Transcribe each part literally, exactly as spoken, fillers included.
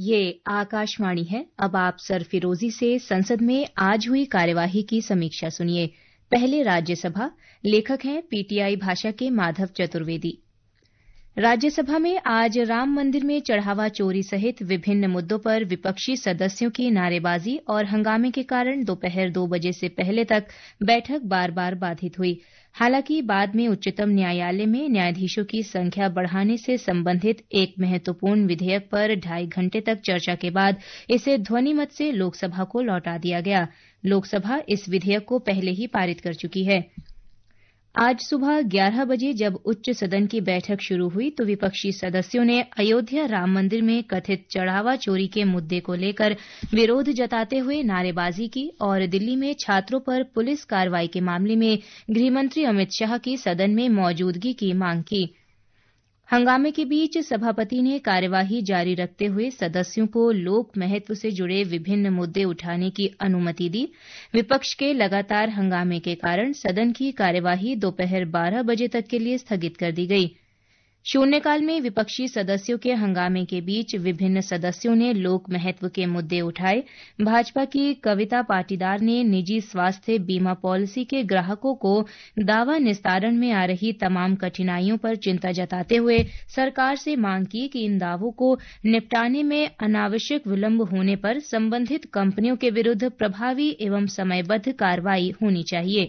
ये आकाशवाणी है। अब आप सरफिरोजी से संसद में आज हुई कार्यवाही की समीक्षा सुनिए। पहले राज्यसभा, लेखक हैं पीटीआई भाषा के माधव चतुर्वेदी। राज्यसभा में आज राम मंदिर में चढ़ावा चोरी सहित विभिन्न मुद्दों पर विपक्षी सदस्यों की नारेबाजी और हंगामे के कारण दोपहर दो बजे से पहले तक बैठक बार बार बाधित हुई। हालांकि बाद में उच्चतम न्यायालय में न्यायाधीशों की संख्या बढ़ाने से संबंधित एक महत्वपूर्ण विधेयक पर ढाई घंटे तक चर्चा के बाद इसे ध्वनिमत से लोकसभा को लौटा दिया गया। लोकसभा इस विधेयक को पहले ही पारित कर चुकी है। आज सुबह ग्यारह बजे जब उच्च सदन की बैठक शुरू हुई तो विपक्षी सदस्यों ने अयोध्या राम मंदिर में कथित चढ़ावा चोरी के मुद्दे को लेकर विरोध जताते हुए नारेबाजी की और दिल्ली में छात्रों पर पुलिस कार्रवाई के मामले में गृहमंत्री अमित शाह की सदन में मौजूदगी की मांग की। हंगामे के बीच सभापति ने कार्यवाही जारी रखते हुए सदस्यों को लोक महत्व से जुड़े विभिन्न मुद्दे उठाने की अनुमति दी। विपक्ष के लगातार हंगामे के कारण सदन की कार्यवाही दोपहर बारह बजे तक के लिए स्थगित कर दी गई। शून्यकाल में विपक्षी सदस्यों के हंगामे के बीच विभिन्न सदस्यों ने लोक महत्व के मुद्दे उठाए। भाजपा की कविता पाटीदार ने निजी स्वास्थ्य बीमा पॉलिसी के ग्राहकों को दावा निस्तारण में आ रही तमाम कठिनाइयों पर चिंता जताते हुए सरकार से मांग की कि इन दावों को निपटाने में अनावश्यक विलंब होने पर संबंधित कंपनियों के विरुद्ध प्रभावी एवं समयबद्ध कार्रवाई होनी चाहिए।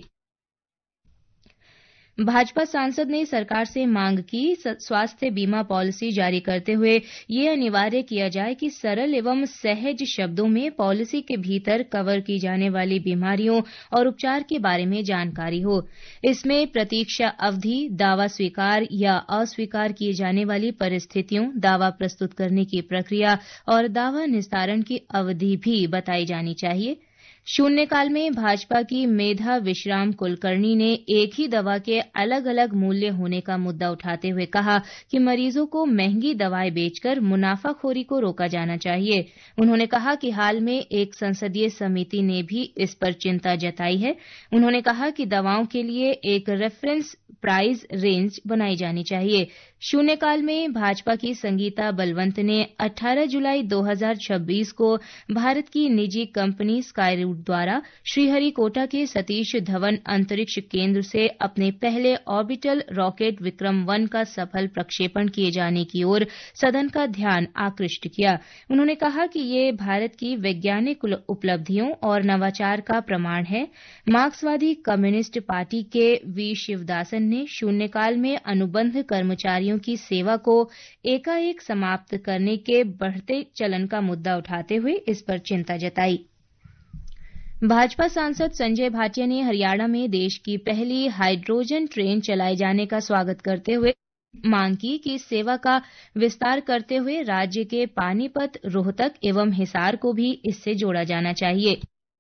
भाजपा सांसद ने सरकार से मांग की स्वास्थ्य बीमा पॉलिसी जारी करते हुए ये अनिवार्य किया जाए कि सरल एवं सहज शब्दों में पॉलिसी के भीतर कवर की जाने वाली बीमारियों और उपचार के बारे में जानकारी हो। इसमें प्रतीक्षा अवधि, दावा स्वीकार या अस्वीकार किए जाने वाली परिस्थितियों, दावा प्रस्तुत करने की प्रक्रिया और दावा निस्तारण की अवधि भी बताई जानी चाहिए। शून्यकाल में भाजपा की मेधा विश्राम कुलकर्णी ने एक ही दवा के अलग अलग मूल्य होने का मुद्दा उठाते हुए कहा कि मरीजों को महंगी दवाएं बेचकर मुनाफाखोरी को रोका जाना चाहिए। उन्होंने कहा कि हाल में एक संसदीय समिति ने भी इस पर चिंता जताई है। उन्होंने कहा कि दवाओं के लिए एक रेफरेंस प्राइस रेंज बनाई जानी चाहिए। शून्यकाल में भाजपा की संगीता बलवंत ने अठारह जुलाई दो हज़ार छब्बीस को भारत की निजी कंपनी स्काईरूट द्वारा श्रीहरिकोटा के सतीश धवन अंतरिक्ष केंद्र से अपने पहले ऑर्बिटल रॉकेट विक्रम वन का सफल प्रक्षेपण किए जाने की ओर सदन का ध्यान आकृष्ट किया। उन्होंने कहा कि ये भारत की वैज्ञानिक उपलब्धियों और नवाचार का प्रमाण है। मार्क्सवादी कम्युनिस्ट पार्टी के वी शिवदासन ने शून्यकाल में अनुबंध कर्मचारियों की सेवा को एकाएक समाप्त करने के बढ़ते चलन का मुद्दा उठाते हुए इस पर चिंता जताई। भाजपा सांसद संजय भाटिया ने हरियाणा में देश की पहली हाइड्रोजन ट्रेन चलाए जाने का स्वागत करते हुए मांग की कि इस सेवा का विस्तार करते हुए राज्य के पानीपत, रोहतक एवं हिसार को भी इससे जोड़ा जाना चाहिए।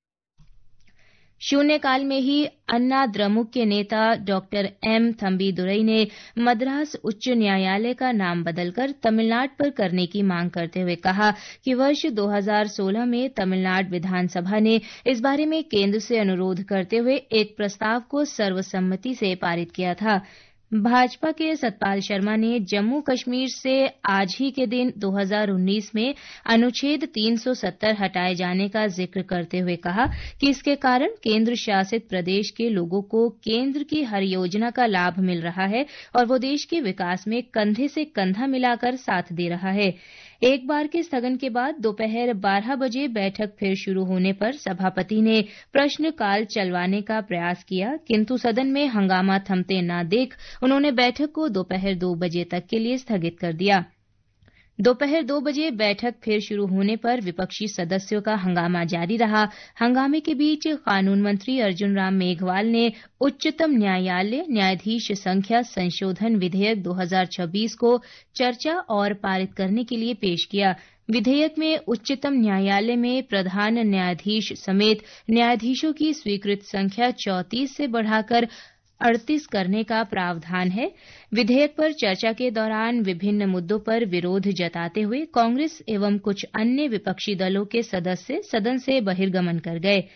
शून्यकाल में ही अन्ना द्रमुक के नेता डॉक्टर एम थम्बीदुरई ने मद्रास उच्च न्यायालय का नाम बदलकर तमिलनाडु पर करने की मांग करते हुए कहा कि वर्ष दो हज़ार सोलह में तमिलनाडु विधानसभा ने इस बारे में केंद्र से अनुरोध करते हुए एक प्रस्ताव को सर्वसम्मति से पारित किया था। भाजपा के सतपाल शर्मा ने जम्मू कश्मीर से आज ही के दिन दो हज़ार उन्नीस में अनुच्छेद तीन सौ सत्तर हटाए जाने का जिक्र करते हुए कहा कि इसके कारण केंद्र शासित प्रदेश के लोगों को केंद्र की हर योजना का लाभ मिल रहा है और वो देश के विकास में कंधे से कंधा मिलाकर साथ दे रहा है। एक बार के स्थगन के बाद दोपहर बारह बजे बैठक फिर शुरू होने पर सभापति ने प्रश्नकाल चलवाने का प्रयास किया, किंतु सदन में हंगामा थमते न देख उन्होंने बैठक को दोपहर दो बजे तक के लिए स्थगित कर दिया। दोपहर दो बजे बैठक फिर शुरू होने पर विपक्षी सदस्यों का हंगामा जारी रहा। हंगामे के बीच कानून मंत्री अर्जुन राम मेघवाल ने उच्चतम न्यायालय न्यायाधीश संख्या संशोधन विधेयक दो हज़ार छब्बीस को चर्चा और पारित करने के लिए पेश किया। विधेयक में उच्चतम न्यायालय में प्रधान न्यायाधीश समेत न्यायाधीशों की स्वीकृत संख्या चौंतीस से बढ़ाकर अड़तीस करने का प्रावधान है। विधेयक पर चर्चा के दौरान विभिन्न मुद्दों पर विरोध जताते हुए कांग्रेस एवं कुछ अन्य विपक्षी दलों के सदस्य सदन से बहिर्गमन कर गए।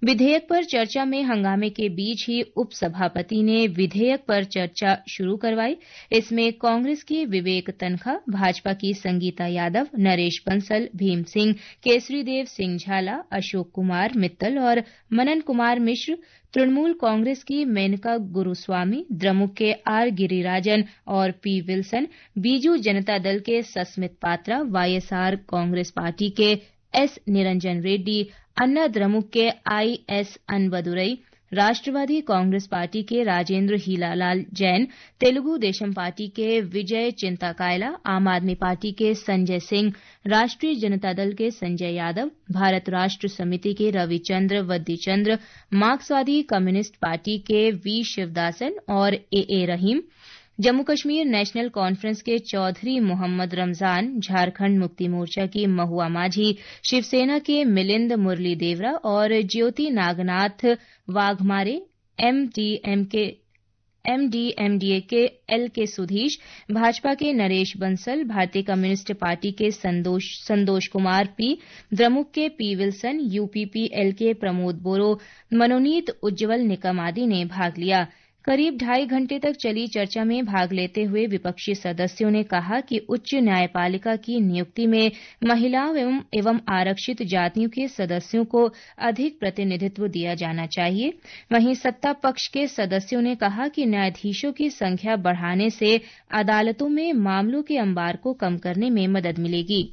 विधेयक पर चर्चा में हंगामे के बीच ही उपसभापति ने विधेयक पर चर्चा शुरू करवाई। इसमें कांग्रेस के विवेक तन्खा, भाजपा की संगीता यादव, नरेश बंसल, भीम सिंह, केसरीदेव सिंह झाला, अशोक कुमार मित्तल और मनन कुमार मिश्र, तृणमूल कांग्रेस की मेनका गुरुस्वामी, द्रमुक के आर गिरिराजन और पी विल्सन, बीजू जनता दल के Sasmit Patra, YSR Congress party के एस निरंजन रेड्डी, अन्ना द्रमुक के आई एस अनबदुरई, राष्ट्रवादी कांग्रेस पार्टी के राजेंद्र हीलालाल जैन, तेलुगु देशम पार्टी के विजय चिंताकायला, आम आदमी पार्टी के संजय सिंह, राष्ट्रीय जनता दल के संजय यादव, भारत राष्ट्र समिति के रविचंद्र वद्दीचंद्र, मार्क्सवादी कम्युनिस्ट पार्टी के वी शिवदासन और A A Rahim, Jammu Kashmir national conference के चौधरी मोहम्मद रमजान, झारखंड मुक्ति मोर्चा की महुआ माझी, शिवसेना के मिलिंद मुरली देवरा और ज्योति नागनाथ वाघमारे, एमडीएमके एमडीएमडीए के एल के सुधीश, भाजपा के नरेश बंसल, भारतीय कम्युनिस्ट पार्टी के संतोष संतोष कुमार पी, द्रमुक के पी विल्सन, यूपीपीएल के प्रमोद बोरो, मनोनीत उज्जवल निकम आदि ने भाग लिया। करीब ढाई घंटे तक चली चर्चा में भाग लेते हुए विपक्षी सदस्यों ने कहा कि उच्च न्यायपालिका की नियुक्ति में महिलाओं एवं, एवं आरक्षित जातियों के सदस्यों को अधिक प्रतिनिधित्व दिया जाना चाहिए। वहीं सत्ता पक्ष के सदस्यों ने कहा कि न्यायाधीशों की संख्या बढ़ाने से अदालतों में मामलों के अंबार को कम करने में मदद मिलेगी।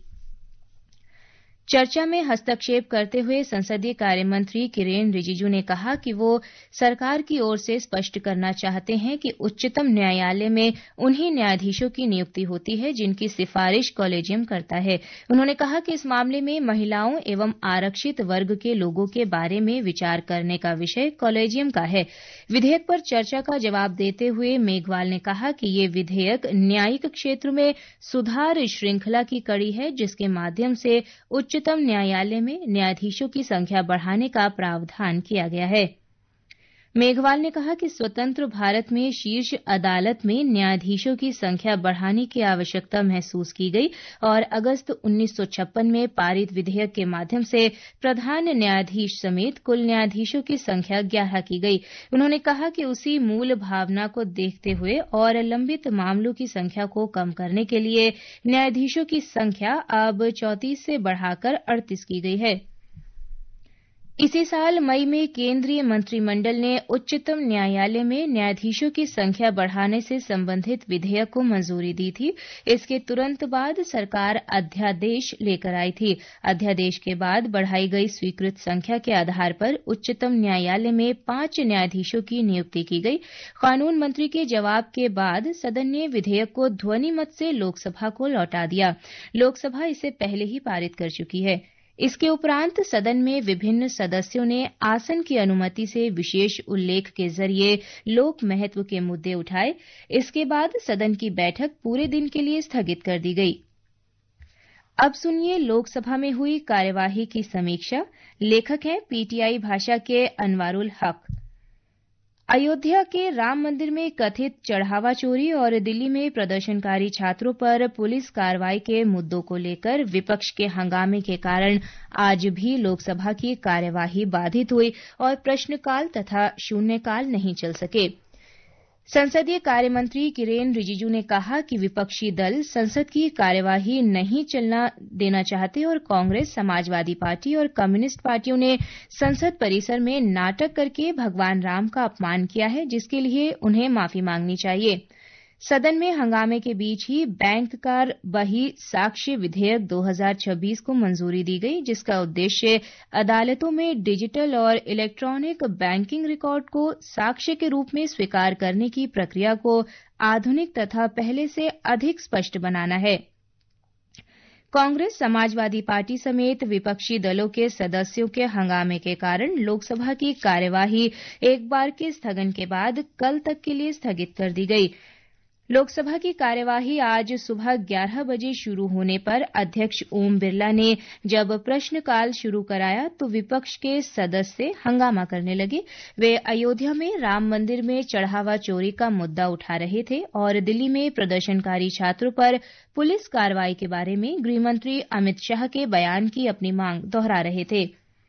चर्चा में हस्तक्षेप करते हुए संसदीय कार्य मंत्री किरेन रिजिजू ने कहा कि वो सरकार की ओर से स्पष्ट करना चाहते हैं कि उच्चतम न्यायालय में उन्हीं न्यायाधीशों की नियुक्ति होती है जिनकी सिफारिश कॉलेजियम करता है। उन्होंने कहा कि इस मामले में महिलाओं एवं आरक्षित वर्ग के लोगों के बारे में विचार करने का विषय कॉलेजियम का है। विधेयक पर चर्चा का जवाब देते हुए मेघवाल ने कहा कि ये विधेयक न्यायिक क्षेत्र में सुधार श्रृंखला की कड़ी है, जिसके माध्यम से उच्च उच्चतम न्यायालय में न्यायाधीशों की संख्या बढ़ाने का प्रावधान किया गया है। मेघवाल ने कहा कि स्वतंत्र भारत में शीर्ष अदालत में न्यायाधीशों की संख्या बढ़ाने की आवश्यकता महसूस की गई और अगस्त उन्नीस सौ छप्पन में पारित विधेयक के माध्यम से प्रधान न्यायाधीश समेत कुल न्यायाधीशों की संख्या ग्यारह की गई। उन्होंने कहा कि उसी मूल भावना को देखते हुए और लंबित मामलों की संख्या को कम करने के लिए न्यायाधीशों की संख्या अब चौंतीस से बढ़ाकर अड़तीस की गई है। इसी साल मई में केंद्रीय मंत्रिमंडल ने उच्चतम न्यायालय में न्यायाधीशों की संख्या बढ़ाने से संबंधित विधेयक को मंजूरी दी थी। इसके तुरंत बाद सरकार अध्यादेश लेकर आई थी। अध्यादेश के बाद बढ़ाई गई स्वीकृत संख्या के आधार पर उच्चतम न्यायालय में पांच न्यायाधीशों की नियुक्ति की गई। कानून मंत्री के जवाब के बाद सदन ने विधेयक को ध्वनिमत से लोकसभा को लौटा दिया। लोकसभा इसे पहले ही पारित कर चुकी है। इसके उपरांत सदन में विभिन्न सदस्यों ने आसन की अनुमति से विशेष उल्लेख के जरिए लोक महत्व के मुद्दे उठाए। इसके बाद सदन की बैठक पूरे दिन के लिए स्थगित कर दी गई। अब सुनिए लोकसभा में हुई कार्यवाही की समीक्षा। लेखक हैं पीटीआई भाषा के अनवारुल हक। अयोध्या के राम मंदिर में कथित चढ़ावा चोरी और दिल्ली में प्रदर्शनकारी छात्रों पर पुलिस कार्रवाई के मुद्दों को लेकर विपक्ष के हंगामे के कारण आज भी लोकसभा की कार्यवाही बाधित हुई और प्रश्नकाल तथा शून्यकाल नहीं चल सके। संसदीय कार्य मंत्री किरेन रिजिजू ने कहा कि विपक्षी दल संसद की कार्यवाही नहीं चलना देना चाहते और कांग्रेस, समाजवादी पार्टी और कम्युनिस्ट पार्टियों ने संसद परिसर में नाटक करके भगवान राम का अपमान किया है, जिसके लिए उन्हें माफी मांगनी चाहिए। सदन में हंगामे के बीच ही बैंक कार बही साक्ष्य विधेयक दो हज़ार छब्बीस को मंजूरी दी गई, जिसका उद्देश्य अदालतों में डिजिटल और इलेक्ट्रॉनिक बैंकिंग रिकॉर्ड को साक्ष्य के रूप में स्वीकार करने की प्रक्रिया को आधुनिक तथा पहले से अधिक स्पष्ट बनाना है। कांग्रेस, समाजवादी पार्टी समेत विपक्षी दलों के सदस्यों के हंगामे के कारण लोकसभा की कार्यवाही एक बार के स्थगन के बाद कल तक के लिए स्थगित कर दी गई। लोकसभा की कार्यवाही आज सुबह ग्यारह बजे शुरू होने पर अध्यक्ष ओम बिरला ने जब प्रश्नकाल शुरू कराया तो विपक्ष के सदस्य हंगामा करने लगे। वे अयोध्या में राम मंदिर में चढ़ावा चोरी का मुद्दा उठा रहे थे और दिल्ली में प्रदर्शनकारी छात्रों पर पुलिस कार्रवाई के बारे में गृहमंत्री अमित शाह के बयान की अपनी मांग दोहरा रहे थे।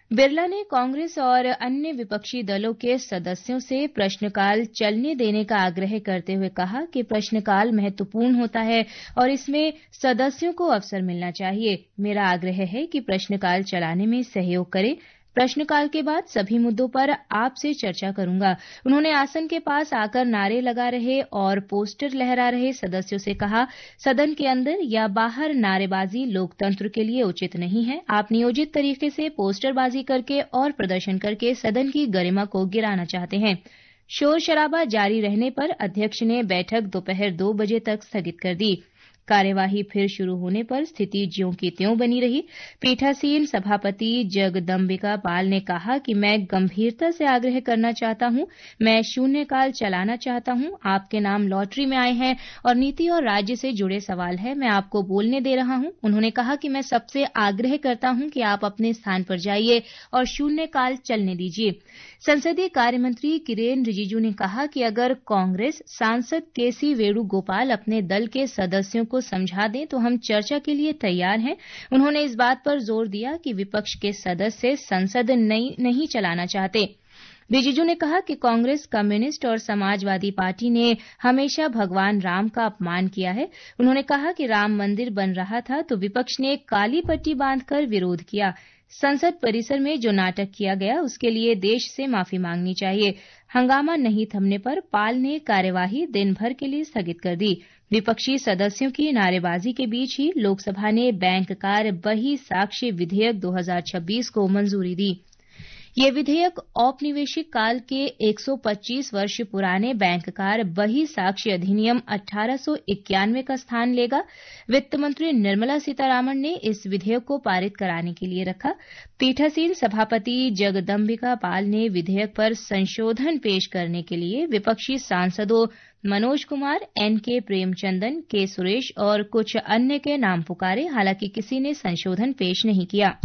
बिरला ने कांग्रेस और अन्य विपक्षी दलों के सदस्यों से प्रश्नकाल चलने देने का आग्रह करते हुए कहा कि प्रश्नकाल महत्वपूर्ण होता है और इसमें सदस्यों को अवसर मिलना चाहिए। मेरा आग्रह है कि प्रश्नकाल चलाने में सहयोग करें। प्रश्नकाल के बाद सभी मुद्दों पर आपसे चर्चा करूंगा। उन्होंने आसन के पास आकर नारे लगा रहे और पोस्टर लहरा रहे सदस्यों से कहा, सदन के अंदर या बाहर नारेबाजी लोकतंत्र के लिए उचित नहीं है। आप नियोजित तरीके से पोस्टरबाजी करके और प्रदर्शन करके सदन की गरिमा को गिराना चाहते हैं। शोर शराबा जारी रहने पर अध्यक्ष ने बैठक दोपहर दो बजे तक स्थगित कर दी। कार्यवाही फिर शुरू होने पर स्थिति ज्यों की त्यों बनी रही। पीठासीन सभापति जगदम्बिका पाल ने कहा कि मैं गंभीरता से आग्रह करना चाहता हूं, मैं शून्यकाल चलाना चाहता हूं। आपके नाम लॉटरी में आए हैं और नीति और राज्य से जुड़े सवाल है, मैं आपको बोलने दे रहा हूं। उन्होंने कहा कि मैं सबसे आग्रह करता हूं कि आप अपने स्थान पर जाइए और शून्यकाल चलने दीजिए। संसदीय कार्य मंत्री किरेन रिजिजू ने कहा कि अगर कांग्रेस सांसद केसी वेणुगोपाल अपने दल के सदस्यों को समझा दें तो हम चर्चा के लिए तैयार हैं। उन्होंने इस बात पर जोर दिया कि विपक्ष के सदस्य संसद नहीं, नहीं चलाना चाहते। रिजिजू ने कहा कि कांग्रेस, कम्युनिस्ट और समाजवादी पार्टी ने हमेशा भगवान राम का अपमान किया है। उन्होंने कहा कि राम मंदिर बन रहा था तो विपक्ष ने काली पट्टी बांधकर विरोध किया। संसद परिसर में जो नाटक किया गया उसके लिए देश से माफी मांगनी चाहिए। हंगामा नहीं थमने पर पाल ने कार्यवाही दिन भर के लिए स्थगित कर दी। विपक्षी सदस्यों की नारेबाजी के बीच ही लोकसभा ने बैंककार बही साक्ष्य विधेयक दो हज़ार छब्बीस को मंजूरी दी। ये विधेयक औपनिवेशिक काल के एक सौ पच्चीस वर्ष पुराने बैंककार बही साक्ष्य अधिनियम अठारह सौ इक्यानवे का स्थान लेगा। वित्त मंत्री निर्मला सीतारामन ने इस विधेयक को पारित कराने के लिए रखा। पीठासीन सभापति जगदम्बिका पाल ने विधेयक पर संशोधन पेश करने के लिए विपक्षी सांसदों मनोज कुमार, एन के प्रेमचंदन, के सुरेश और कुछ अन्य के नाम पुकारे। हालांकि किसी ने संशोधन पेश नहीं किया।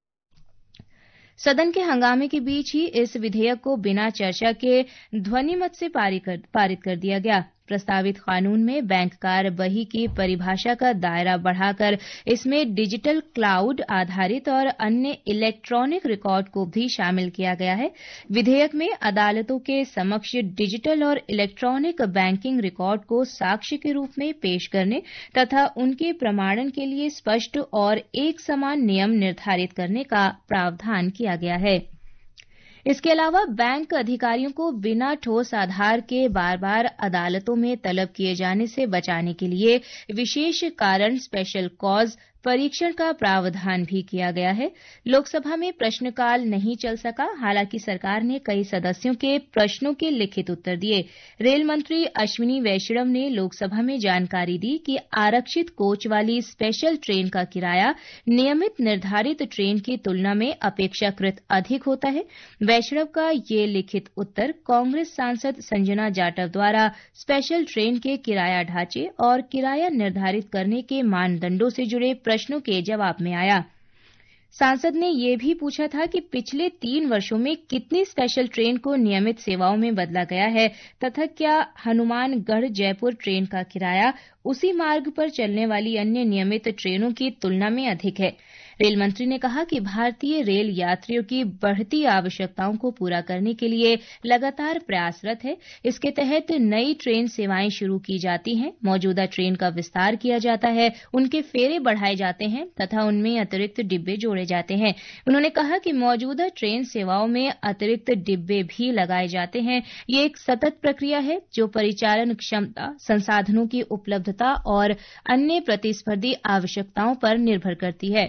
सदन के हंगामे के बीच ही इस विधेयक को बिना चर्चा के ध्वनिमत से पारित कर दिया गया। प्रस्तावित कानून में बैंककार बही की परिभाषा का दायरा बढ़ाकर इसमें डिजिटल क्लाउड आधारित और अन्य इलेक्ट्रॉनिक रिकॉर्ड को भी शामिल किया गया है। विधेयक में अदालतों के समक्ष डिजिटल और इलेक्ट्रॉनिक बैंकिंग रिकॉर्ड को साक्ष्य के रूप में पेश करने तथा उनके प्रमाणन के लिए स्पष्ट और एक समान नियम निर्धारित करने का प्रावधान किया गया है। इसके अलावा बैंक अधिकारियों को बिना ठोस आधार के बार बार अदालतों में तलब किए जाने से बचाने के लिए विशेष कारण स्पेशल कॉज परीक्षण का प्रावधान भी किया गया है। लोकसभा में प्रश्नकाल नहीं चल सका। हालांकि सरकार ने कई सदस्यों के प्रश्नों के लिखित उत्तर दिए। रेल मंत्री अश्विनी वैष्णव ने लोकसभा में जानकारी दी कि आरक्षित कोच वाली स्पेशल ट्रेन का किराया नियमित निर्धारित ट्रेन की तुलना में अपेक्षाकृत अधिक होता है। वैष्णव का ये लिखित उत्तर कांग्रेस सांसद संजना जाटव द्वारा स्पेशल ट्रेन के किराया ढांचे और किराया निर्धारित करने के मानदंडों से जुड़े प्रश्नों के जवाब में आया। सांसद ने यह भी पूछा था कि पिछले तीन वर्षों में कितनी स्पेशल ट्रेन को नियमित सेवाओं में बदला गया है तथा क्या हनुमानगढ़ जयपुर ट्रेन का किराया उसी मार्ग पर चलने वाली अन्य नियमित ट्रेनों की तुलना में अधिक है। रेल मंत्री ने कहा कि भारतीय रेल यात्रियों की बढ़ती आवश्यकताओं को पूरा करने के लिए लगातार प्रयासरत है। इसके तहत नई ट्रेन सेवाएं शुरू की जाती हैं, मौजूदा ट्रेन का विस्तार किया जाता है, उनके फेरे बढ़ाए जाते हैं तथा उनमें अतिरिक्त डिब्बे जोड़े जाते हैं। उन्होंने कहा कि मौजूदा ट्रेन सेवाओं में अतिरिक्त डिब्बे भी लगाए जाते हैं। ये एक सतत प्रक्रिया है जो परिचालन क्षमता, संसाधनों की उपलब्धता और अन्य प्रतिस्पर्धी आवश्यकताओं पर निर्भर करती है।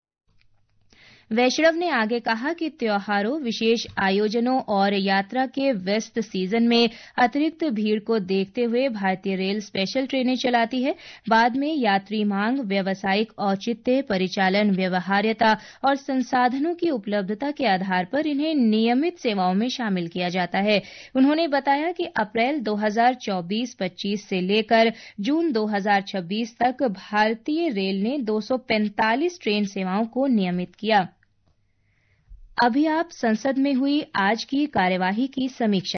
वैष्णव ने आगे कहा कि त्योहारों, विशेष आयोजनों और यात्रा के व्यस्त सीजन में अतिरिक्त भीड़ को देखते हुए भारतीय रेल स्पेशल ट्रेनें चलाती है। बाद में यात्री मांग, व्यावसायिक औचित्य, परिचालन व्यवहार्यता और संसाधनों की उपलब्धता के आधार पर इन्हें नियमित सेवाओं में शामिल किया जाता है। उन्होंने बताया कि अप्रैल दो हज़ार चौबीस पच्चीस से लेकर जून दो हज़ार छब्बीस तक भारतीय रेल ने दो सौ पैंतालीस ट्रेन सेवाओं को नियमित किया। अभी आप संसद में हुई आज की कार्यवाही की समीक्षा